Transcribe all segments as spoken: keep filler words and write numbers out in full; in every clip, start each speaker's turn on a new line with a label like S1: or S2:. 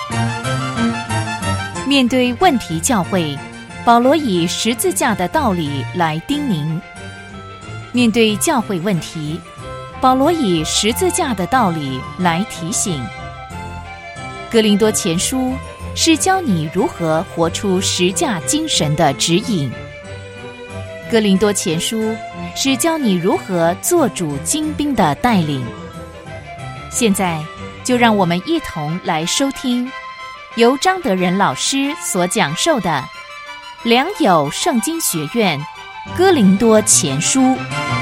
S1: 面对问题教会，保罗以十字架的道理来叮咛；面对教会问题，保罗以十字架的道理来提醒。哥林多前书是教你如何活出十架精神的指引。哥林多前书是教你如何做主精兵的带领。现在就让我们一同来收听由张德仁老师所讲授的良友圣经学院哥林多前书。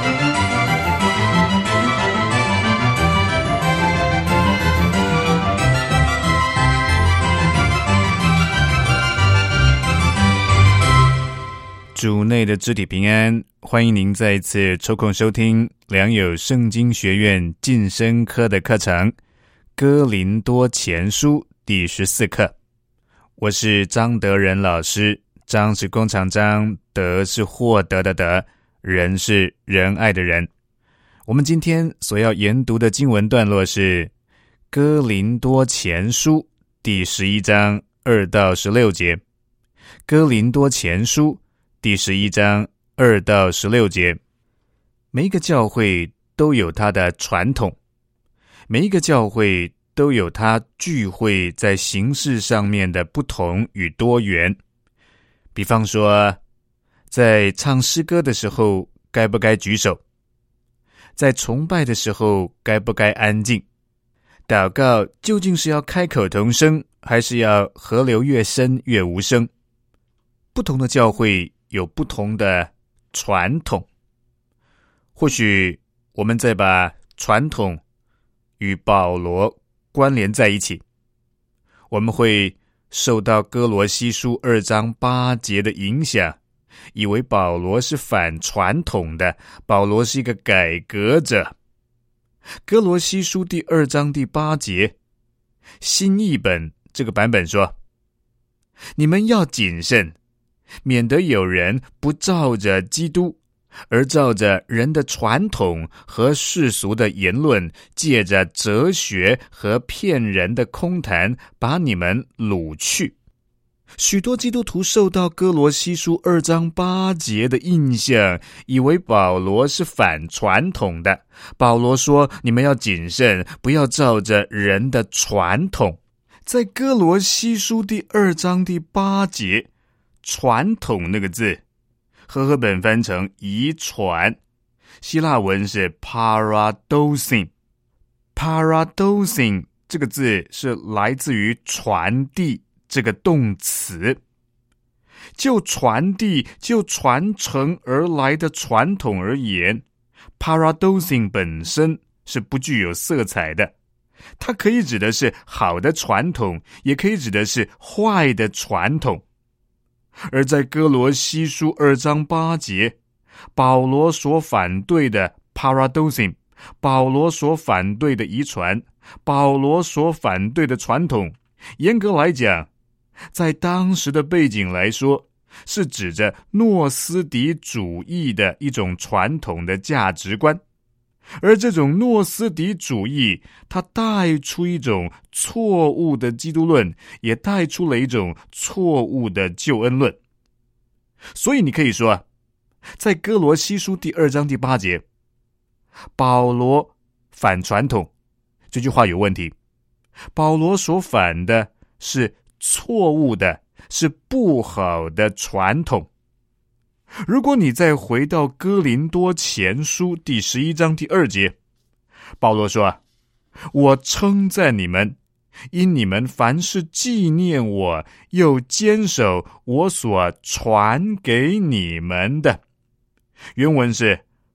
S2: 主内的肢体平安，欢迎您再一次抽空收听良友圣经学院晋升科的课程哥林多前书第十四课。我是张德仁老师，张是弓长张，德是获得的德，仁是仁爱的仁。我们今天所要研读的经文段落是哥林多前书第十一章二到十六节。哥林多前书第十一章二到十六节。每一个教会都有它的传统，每一个教会都有它聚会在形式上面的不同与多元。比方说，在唱诗歌的时候该不该举手，在崇拜的时候该不该安静，祷告究竟是要开口同声，还是要河流越深越无声。不同的教会有不同的传统。或许我们再把传统与保罗关联在一起，我们会受到哥罗西书二章八节的影响，以为保罗是反传统的，保罗是一个改革者。哥罗西书第二章第八节，新译本这个版本说，你们要谨慎，免得有人不照着基督，而照着人的传统和世俗的言论，借着哲学和骗人的空谈，把你们掳去。许多基督徒受到哥罗西书二章八节的印象，以为保罗是反传统的。保罗说，你们要谨慎，不要照着人的传统。在哥罗西书第二章第八节，传统那个字和合本翻成遗传，希腊文是 paradoxin。 paradoxin 这个字是来自于传递这个动词。就传递就传承而来的传统而言， paradoxin 本身是不具有色彩的，它可以指的是好的传统，也可以指的是坏的传统。而在哥罗西书二章八节，保罗所反对的 paradoxin， 保罗所反对的遗传，保罗所反对的传统，严格来讲，在当时的背景来说，是指着诺斯底主义的一种传统的价值观。而这种诺斯底主义，它带出一种错误的基督论，也带出了一种错误的救恩论。所以你可以说啊，在哥罗西书第二章第八节，保罗反传统，这句话有问题。保罗所反的是错误的，是不好的传统。如果你再回到哥林多前书第十一章第二节，保罗说，我称赞你们，因你们凡是纪念我，又坚守我所传给你们的。原文是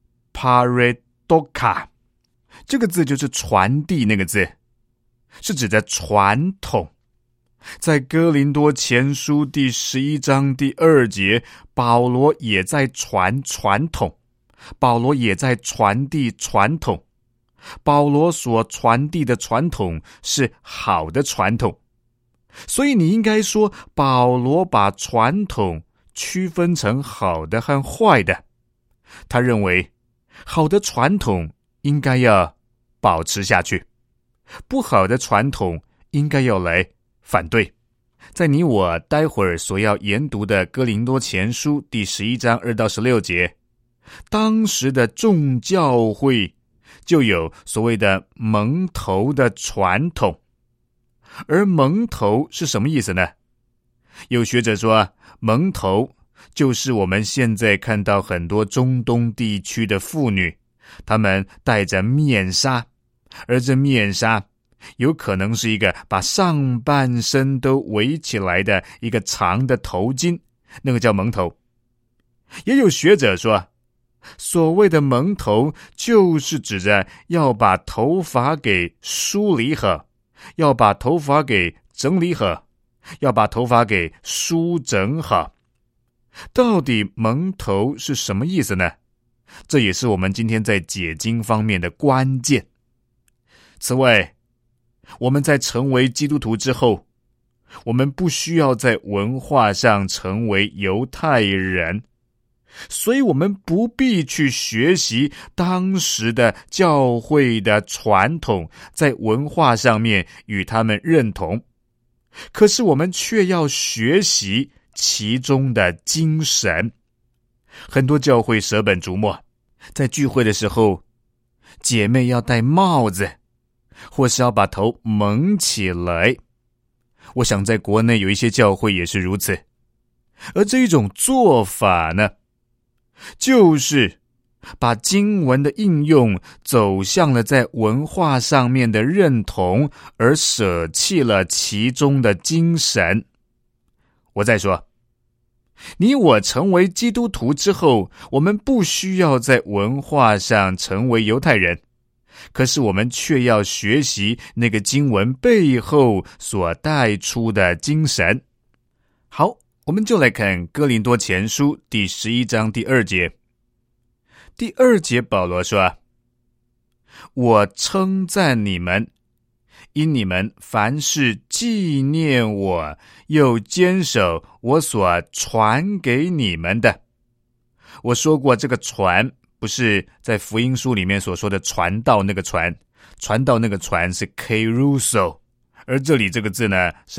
S2: paradoxa， 这个字就是传递那个字，是指的传统。在哥林多前书第十一章第二节，保罗也在传传统，保罗也在传递传统。保罗所传递的传统是好的传统，所以你应该说，保罗把传统区分成好的和坏的。他认为好的传统应该要保持下去，不好的传统应该要来反对。在你我待会儿所要研读的哥林多前书第十一章二到十六节，当时的众教会就有所谓的蒙头的传统。而蒙头是什么意思呢？有学者说，蒙头就是我们现在看到很多中东地区的妇女，她们戴着面纱，而这面纱有可能是一个把上半身都围起来的一个长的头巾，那个叫蒙头。也有学者说，所谓的蒙头就是指着要把头发给梳理好，要把头发给整理好，要把头发给梳整好。到底蒙头是什么意思呢？这也是我们今天在解经方面的关键。此外，我们在成为基督徒之后，我们不需要在文化上成为犹太人，所以我们不必去学习当时的教会的传统，在文化上面与他们认同。可是我们却要学习其中的精神。很多教会舍本逐末，在聚会的时候，姐妹要戴帽子，或是要把头蒙起来。我想在国内有一些教会也是如此。而这一种做法呢，就是把经文的应用走向了在文化上面的认同，而舍弃了其中的精神。我再说，你我成为基督徒之后，我们不需要在文化上成为犹太人，可是我们却要学习那个经文背后所带出的精神。好，我们就来看哥林多前书第十一章第二节。第二节保罗说，我称赞你们，因你们凡事纪念我，又坚守我所传给你们的。我说过，这个传不是在福音书里面所说的传道那个传，传道那个传是 keruso， 而这里这个字呢是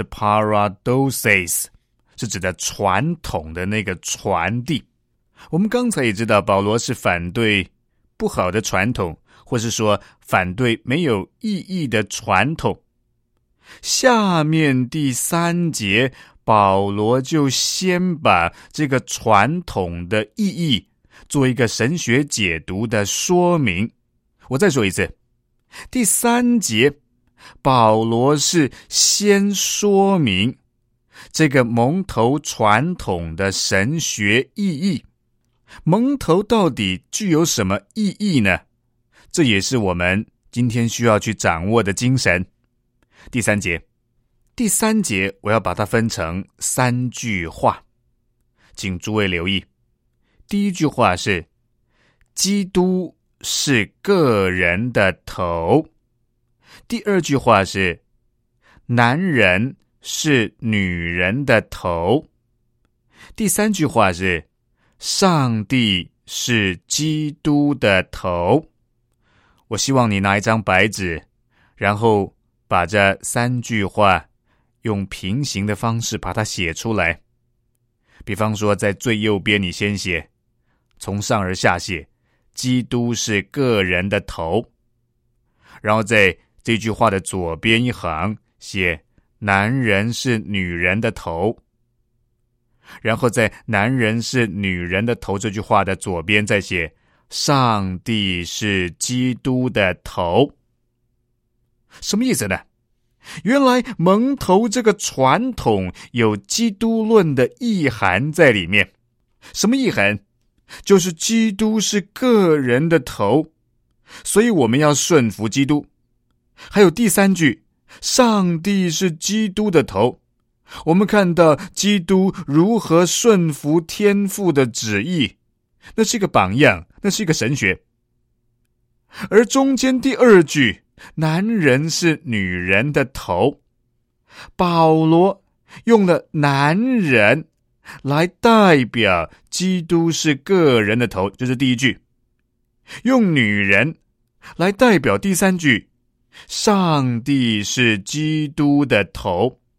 S2: paradosis， 是指的传统的那个传递。我们刚才也知道，保罗是反对不好的传统，或是说反对没有意义的传统。下面第三节，保罗就先把这个传统的意义做一个神学解读的说明。我再说一次，第三节，保罗是先说明这个蒙头传统的神学意义。蒙头到底具有什么意义呢？这也是我们今天需要去掌握的精神。第三节，第三节我要把它分成三句话，请诸位留意。第一句话是，基督是个人的头。第二句话是，男人是女人的头。第三句话是，上帝是基督的头。我希望你拿一张白纸，然后把这三句话用平行的方式把它写出来。比方说，在最右边你先写，从上而下写，基督是个人的头。然后在这句话的左边一行写，男人是女人的头。然后在男人是女人的头这句话的左边再写，上帝是基督的头。什么意思呢？原来蒙头这个传统有基督论的意涵在里面。什么意涵？就是基督是个人的头，所以我们要顺服基督。还有第三句，上帝是基督的头，我们看到基督如何顺服天父的旨意，那是一个榜样，那是一个神学。而中间第二句，男人是女人的头，保罗用了男人来代表基督是个人的头，这是第一句。用女人来代表第三句，上帝是基督的头。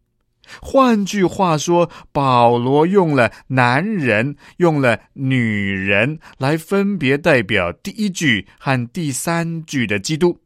S2: 换句话说，保罗用了男人，用了女人来分别代表第一句和第三句的基督。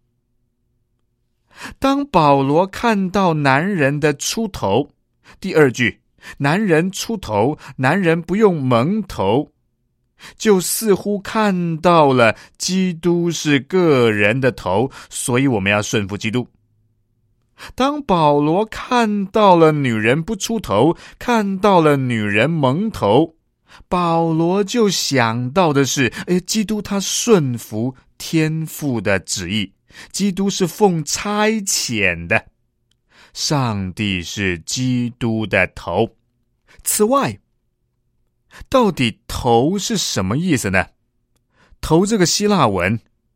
S2: 当保罗看到男人的出头，第二句，男人出头，男人不用蒙头，就似乎看到了基督是个人的头，所以我们要顺服基督。当保罗看到了女人不出头，看到了女人蒙头，保罗就想到的是，诶，基督他顺服天父的旨意，基督是奉差遣的，上帝是基督的头。此外，到底头是什么意思呢？头这个希腊文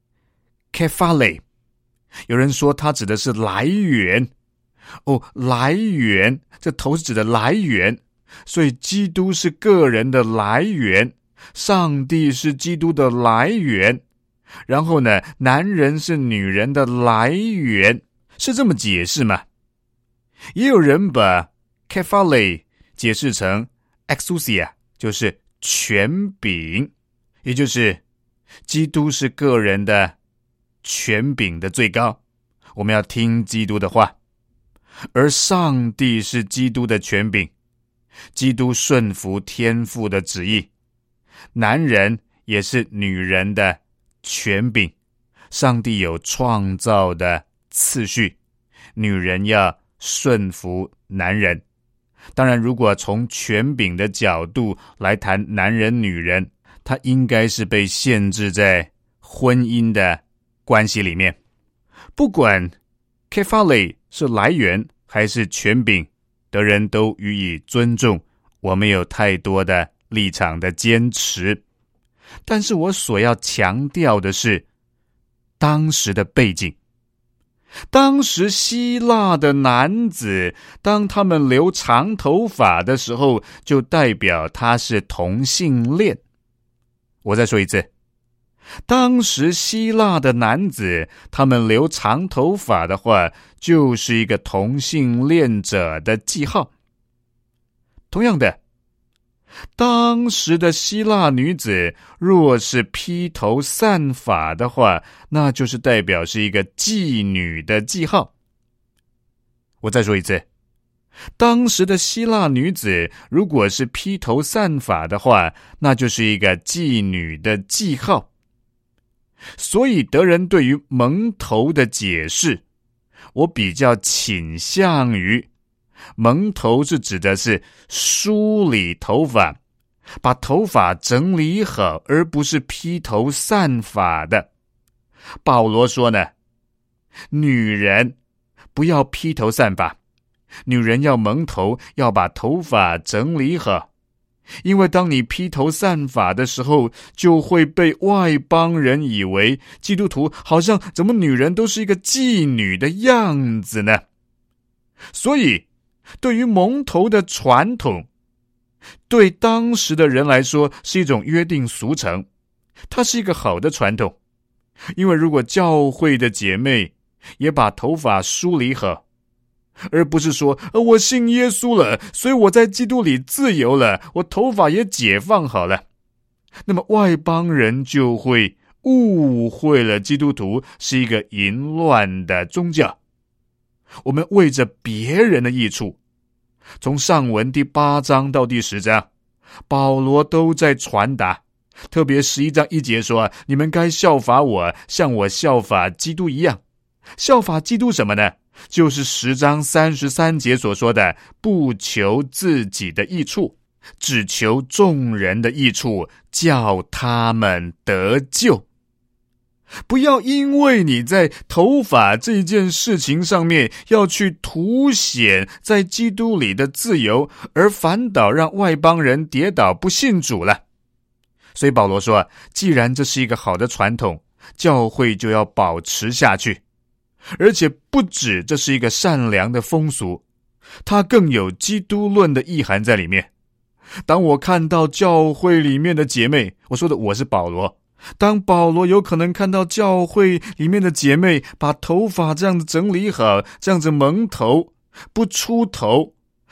S2: kephale， 有人说它指的是来源。哦，来源，这头是指的来源，所以基督是个人的来源，上帝是基督的来源，然后呢，男人是女人的来源，是这么解释吗？也有人把 kephale 解释成 exousia， 就是权柄，也就是基督是个人的权柄的最高，我们要听基督的话，而上帝是基督的权柄，基督顺服天父的旨意，男人也是女人的权柄，上帝有创造的次序，女人要顺服男人。当然，如果从权柄的角度来谈男人女人，他应该是被限制在婚姻的关系里面。不管 kephale 是来源还是权柄，得人都予以尊重，我没有太多的立场的坚持。但是我所要强调的是当时的背景。当时希腊的男子，当他们留长头发的时候，就代表他是同性恋。我再说一次，当时希腊的男子，他们留长头发的话，就是一个同性恋者的记号。同样的，当时的希腊女子若是披头散发的话，那就是代表是一个妓女的记号。我再说一次，当时的希腊女子如果是披头散发的话，那就是一个妓女的记号。所以德人对于蒙头的解释，我比较倾向于蒙头是指的是梳理头发，把头发整理好，而不是披头散发的。保罗说呢，女人不要披头散发，女人要蒙头，要把头发整理好。因为当你披头散发的时候，就会被外邦人以为基督徒好像怎么女人都是一个妓女的样子呢？所以对于蒙头的传统，对当时的人来说是一种约定俗成，它是一个好的传统。因为如果教会的姐妹也把头发梳理好，而不是说、呃、我信耶稣了，所以我在基督里自由了，我头发也解放好了，那么外邦人就会误会了基督徒是一个淫乱的宗教。我们为着别人的益处，从上文第八章到第十章，保罗都在传达，特别十一章一节说，你们该效法我，像我效法基督一样。效法基督什么呢？就是十章三十三节所说的，不求自己的益处，只求众人的益处，叫他们得救。不要因为你在头发这件事情上面要去凸显在基督里的自由，而反倒让外邦人跌倒不信主了。所以保罗说，既然这是一个好的传统，教会就要保持下去。而且不止这是一个善良的风俗，它更有基督论的意涵在里面。当我看到教会里面的姐妹，我说的我是保罗，当保罗有可能看到教会里面的姐妹把头发这样子整理好，这样子蒙头不出头，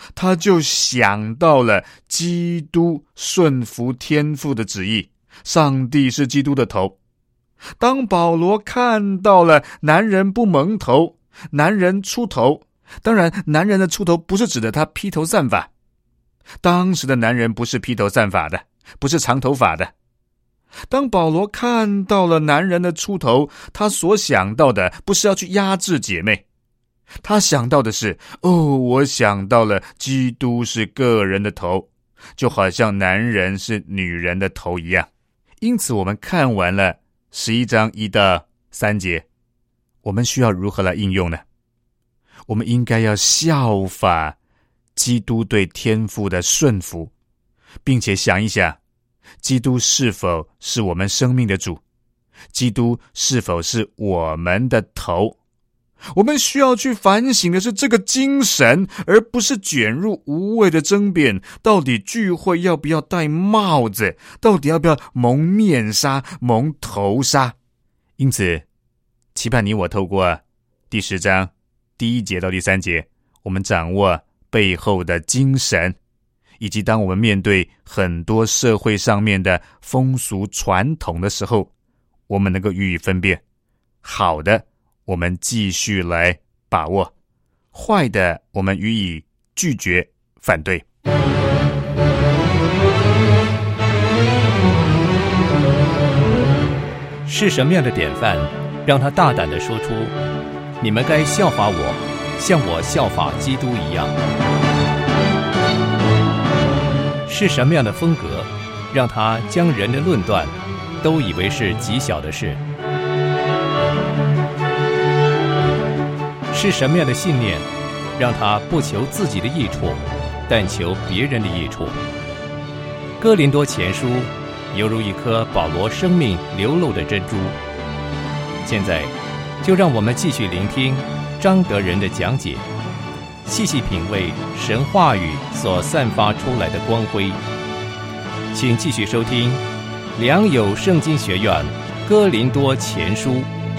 S2: 他就想到了基督顺服天父的旨意，上帝是基督的头。当保罗看到了男人不蒙头，男人出头，当然男人的出头不是指的他披头散发，当时的男人不是披头散发的，不是长头发的。当保罗看到了男人的出头，他所想到的不是要去压制姐妹，他想到的是，哦，我想到了基督是个人的头，就好像男人是女人的头一样。因此我们看完了十一章一到三节，我们需要如何来应用呢？我们应该要效法基督对天父的顺服，并且想一想，基督是否是我们生命的主？基督是否是我们的头？我们需要去反省的是这个精神，而不是卷入无谓的争辩。到底聚会要不要戴帽子？到底要不要蒙面纱、蒙头纱？因此，期盼你我透过第十章第一节到第三节，我们掌握背后的精神，以及当我们面对很多社会上面的风俗传统的时候，我们能够予以分辨。好的，我们继续来把握；坏的，我们予以拒绝、反对。
S3: 是什么样的典范，让他大胆地说出：“你们该效法我，像我效法基督一样。”是什么样的风格，让他将人的论断都以为是极小的事？是什么样的信念，让他不求自己的益处，但求别人的益处？哥林多前书犹如一颗保罗生命流露的珍珠。现在就让我们继续聆听张德仁的讲解，细细品味神话语所散发出来的光辉。请继续收听良友圣经学院哥林多前书。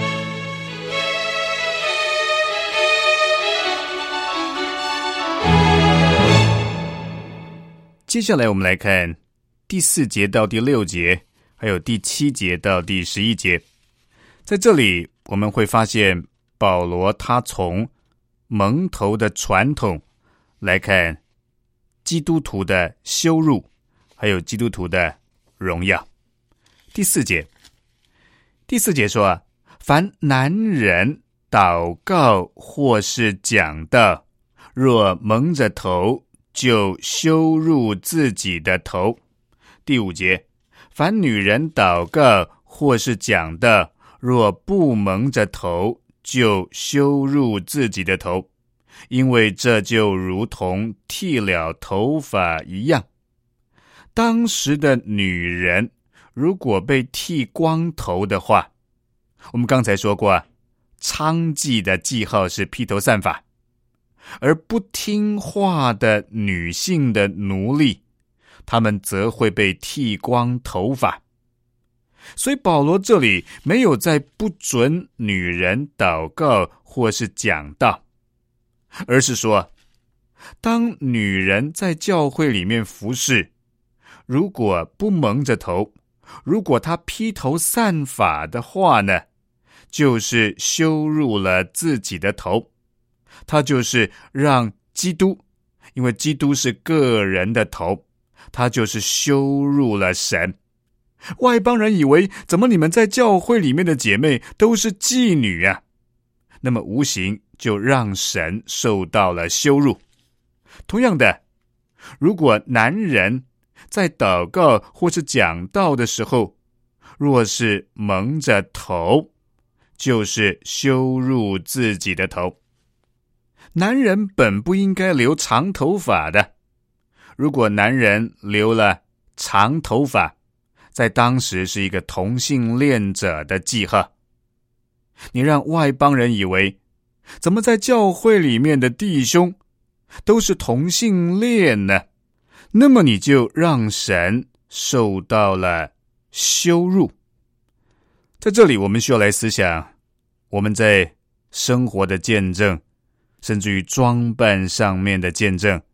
S2: 接下来我们来看第四节到第六节，还有第七节到第十一节。在这里我们会发现保罗他从蒙头的传统来看基督徒的羞辱，还有基督徒的荣耀。第四节，第四节说，凡男人祷告或是讲道，若蒙着头，就羞辱自己的头。第五节，凡女人祷告或是讲道，若不蒙着头，就羞辱自己的头，因为这就如同剃了头发一样。当时的女人如果被剃光头的话，我们刚才说过，娼妓的记号是披头散发，而不听话的女性的奴隶，她们则会被剃光头发。所以保罗这里没有在不准女人祷告或是讲道，而是说，当女人在教会里面服侍，如果不蒙着头，如果她披头散发的话呢，就是羞辱了自己的头，她就是让基督，因为基督是个人的头，她就是羞辱了神。外邦人以为，怎么你们在教会里面的姐妹都是妓女啊？那么无形就让神受到了羞辱。同样的，如果男人在祷告或是讲道的时候，若是蒙着头，就是羞辱自己的头。男人本不应该留长头发的，如果男人留了长头发，在当时是一个同性恋者的记号。你让外邦人以为，怎么在教会里面的弟兄都是同性恋呢？那么你就让神受到了羞辱。在这里我们需要来思想，我们在生活的见证，甚至于装扮上面的见证，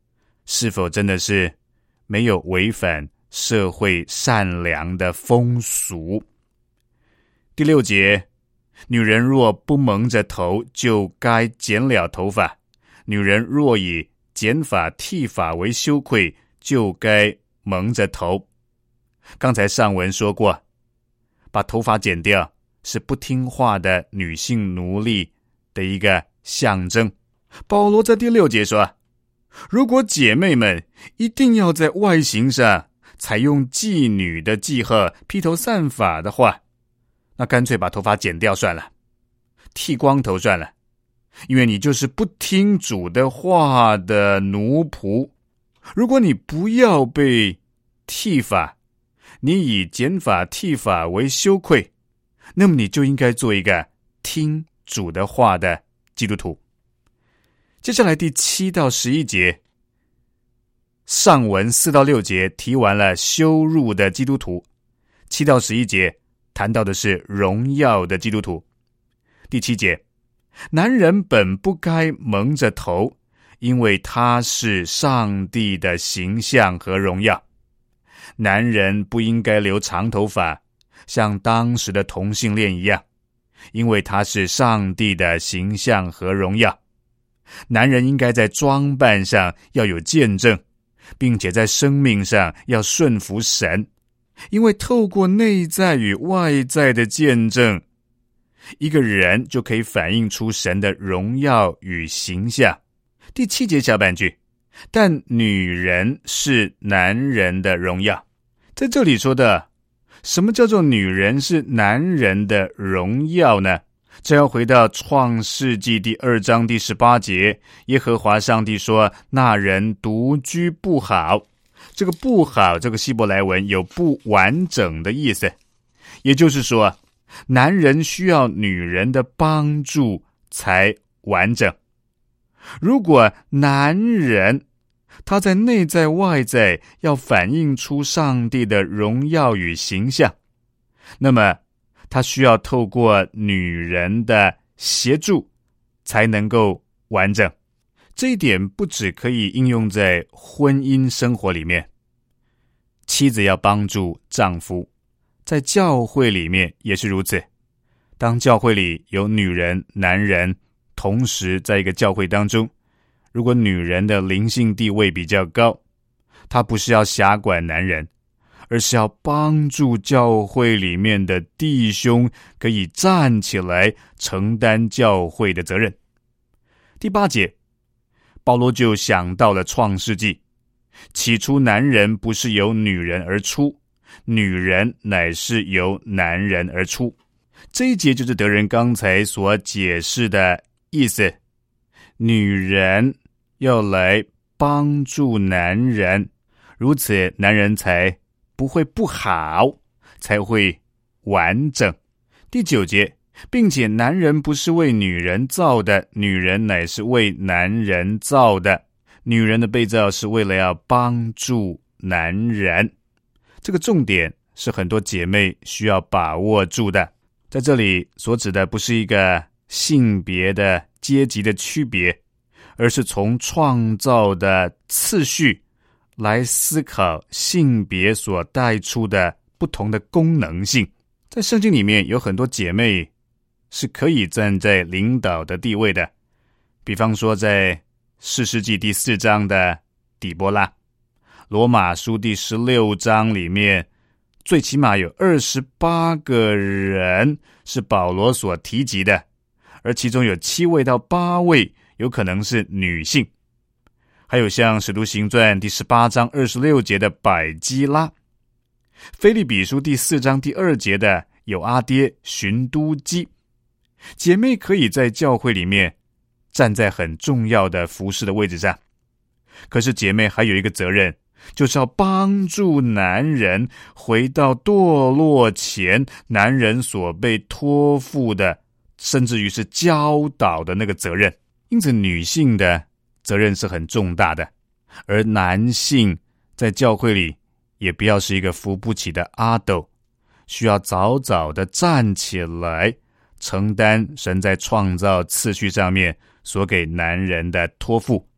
S2: 是否真的是没有违反社会善良的风俗。第六节，女人若不蒙着头，就该剪了头发；女人若以剪发剃发为羞愧，就该蒙着头。刚才上文说过，把头发剪掉是不听话的女性奴隶的一个象征。保罗在第六节说，如果姐妹们一定要在外形上采用妓女的记号，披头散发的话，那干脆把头发剪掉算了，剃光头算了，因为你就是不听主的话的奴仆。如果你不要被剃发，你以剪发剃发为羞愧，那么你就应该做一个听主的话的基督徒。接下来第七到十一节，上文四到六节提完了羞辱的基督徒，七到十一节谈到的是荣耀的基督徒。第七节，男人本不该蒙着头，因为他是上帝的形象和荣耀。男人不应该留长头发，像当时的同性恋一样，因为他是上帝的形象和荣耀。男人应该在装扮上要有见证，并且在生命上要顺服神，因为透过内在与外在的见证，一个人就可以反映出神的荣耀与形象。第七节下半句，但女人是男人的荣耀。在这里说的，什么叫做女人是男人的荣耀呢？这要回到创世纪第二章第十八节，耶和华上帝说，那人独居不好。这个不好，这个希伯来文有不完整的意思，也就是说，男人需要女人的帮助才完整。如果男人他在内在外在要反映出上帝的荣耀与形象，那么他需要透过女人的协助才能够完整。这一点不只可以应用在婚姻生活里面，妻子要帮助丈夫，在教会里面也是如此。当教会里有女人、男人同时在一个教会当中，如果女人的灵性地位比较高，她不是要辖管男人，而是要帮助教会里面的弟兄可以站起来承担教会的责任。第八节，保罗就想到了创世纪，起初男人不是由女人而出，女人乃是由男人而出。这一节就是德仁刚才所解释的意思，女人要来帮助男人，如此男人才不会不好，才会完整。第九节，并且男人不是为女人造的，女人乃是为男人造的。女人的被造是为了要帮助男人。这个重点是很多姐妹需要把握住的。在这里所指的不是一个性别的阶级的区别，而是从创造的次序来思考性别所带出的不同的功能性。在圣经里面有很多姐妹是可以站在领导的地位的，比方说在士师记第四章的底波拉，罗马书第十六章里面最起码有二十八个人是保罗所提及的，而其中有七位到八位有可能是女性。还有像使徒行传第十八章二十六节的百基拉，腓立比书第四章第二节的有阿爹寻都基。姐妹可以在教会里面站在很重要的服事的位置上，可是姐妹还有一个责任，就是要帮助男人回到堕落前男人所被托付的，甚至于是教导的那个责任。因此女性的责任是很重大的，而男性在教会里也不要是一个扶不起的阿斗，需要早早的站起来承担神在创造次序上面所给男人的托付，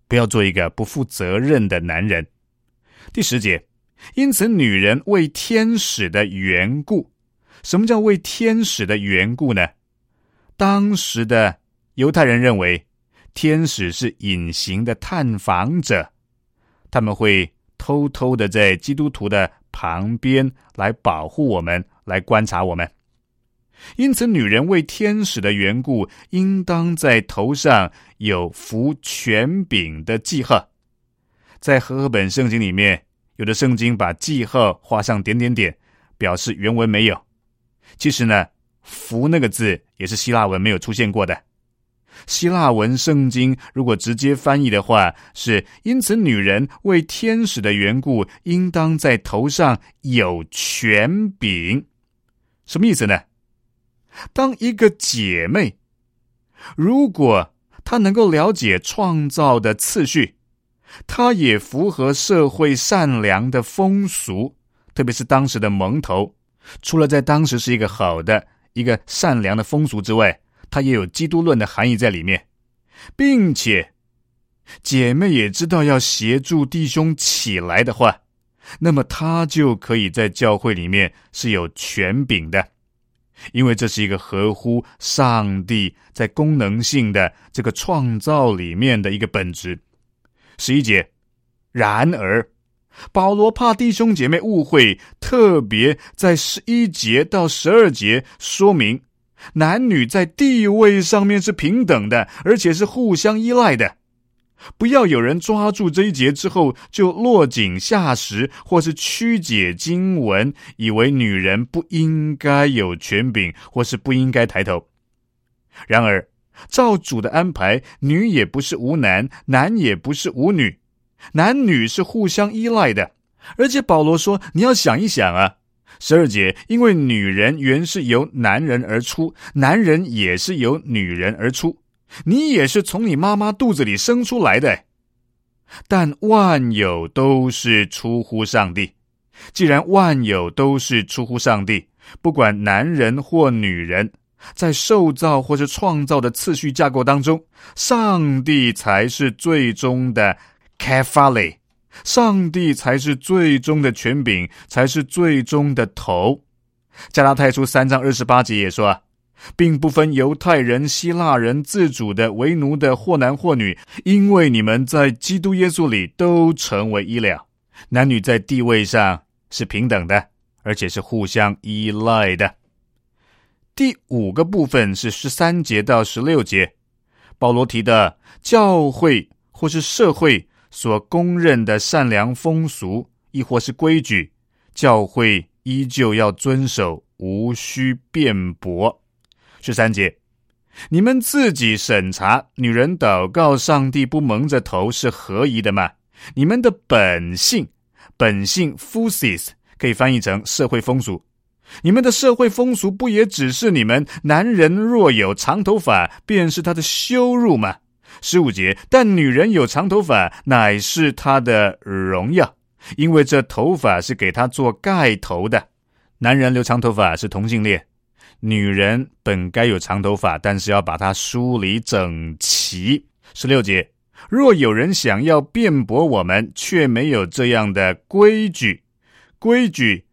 S2: 不要做一个不负责任的男人。第十节，因此女人为天使的缘故。什么叫为天使的缘故呢？当时的犹太人认为天使是隐形的探访者，他们会偷偷的在基督徒的旁边来保护我们，来观察我们。因此女人为天使的缘故，应当在头上有服权柄的记号。在和合本圣经里面，有的圣经把记号画上点点点，表示原文没有。其实呢，服那个字也是希腊文没有出现过的。希腊文圣经如果直接翻译的话，是因此女人为天使的缘故，应当在头上有权柄。什么意思呢？当一个姐妹，如果她能够了解创造的次序，她也符合社会善良的风俗，特别是当时的蒙头，除了在当时是一个好的一个善良的风俗之外，它也有基督论的含义在里面，并且姐妹也知道要协助弟兄起来的话，那么她就可以在教会里面是有权柄的，因为这是一个合乎上帝在功能性的这个创造里面的一个本质。十一节，然而保罗怕弟兄姐妹误会，特别在十一节到十二节说明男女在地位上面是平等的，而且是互相依赖的。不要有人抓住这一节之后就落井下石，或是曲解经文，以为女人不应该有权柄，或是不应该抬头。然而照主的安排，女也不是无男，男也不是无女，男女是互相依赖的。而且保罗说，你要想一想啊，十二节，因为女人原是由男人而出，男人也是由女人而出，你也是从你妈妈肚子里生出来的。但万有都是出乎上帝。既然万有都是出乎上帝，不管男人或女人，在受造或是创造的次序架构当中，上帝才是最终的 kephale， 上帝才是最终的权柄，才是最终的头。加拉太书三章二十八节也说，并不分犹太人、希腊人、自主的、为奴的，或男或女，因为你们在基督耶稣里都成为一了。男女在地位上是平等的，而且是互相依赖的。第五个部分是十三节到十六节，保罗提的教会或是社会所公认的善良风俗，亦或是规矩，教会依旧要遵守，无需辩驳。十三节，你们自己审查，女人祷告上帝不蒙着头是合宜的吗？你们的本性，本性 physis 可以翻译成社会风俗。你们的社会风俗不也只是你们男人若有长头发便是他的羞辱吗？十五节，但女人有长头发乃是她的荣耀，因为这头发是给她做盖头的。男人留长头发是同性恋，女人本该有长头发，但是要把它梳理整齐。十六节，若有人想要辩驳我们，却没有这样的规矩，规矩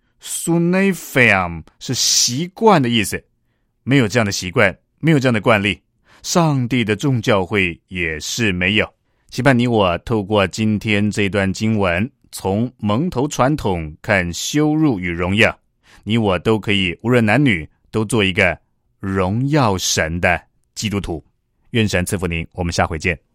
S2: sunephiam 是习惯的意思，没有这样的习惯，没有这样的惯例，上帝的众教会也是没有。期盼你我透过今天这段经文，从蒙头传统看羞辱与荣耀，你我都可以无论男女都做一个荣耀神的基督徒。愿神赐福您，我们下回见。